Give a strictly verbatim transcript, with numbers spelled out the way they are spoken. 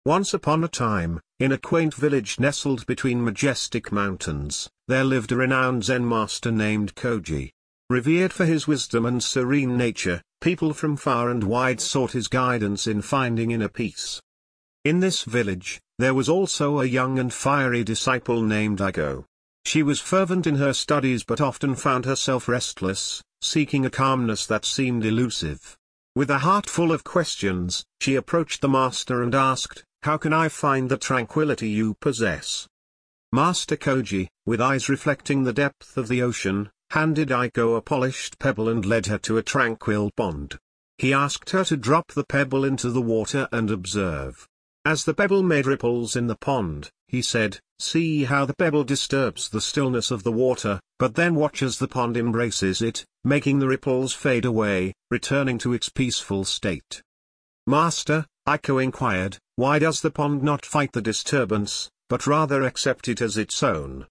Once upon a time, in a quaint village nestled between majestic mountains, there lived a renowned Zen master named Koji. Revered for his wisdom and serene nature, people from far and wide sought his guidance in finding inner peace. In this village, there was also a young and fiery disciple named Aiko. She was fervent in her studies but often found herself restless, seeking a calmness that seemed elusive. With a heart full of questions, she approached the master and asked, "How can I find the tranquility you possess?" Master Koji, with eyes reflecting the depth of the ocean, handed Aiko a polished pebble and led her to a tranquil pond. He asked her to drop the pebble into the water and observe. As the pebble made ripples in the pond, he said, "See how the pebble disturbs the stillness of the water, but then watch as the pond embraces it, making the ripples fade away, returning to its peaceful state." "Master," Aiko inquired, "why does the pond not fight the disturbance, but rather accept it as its own?"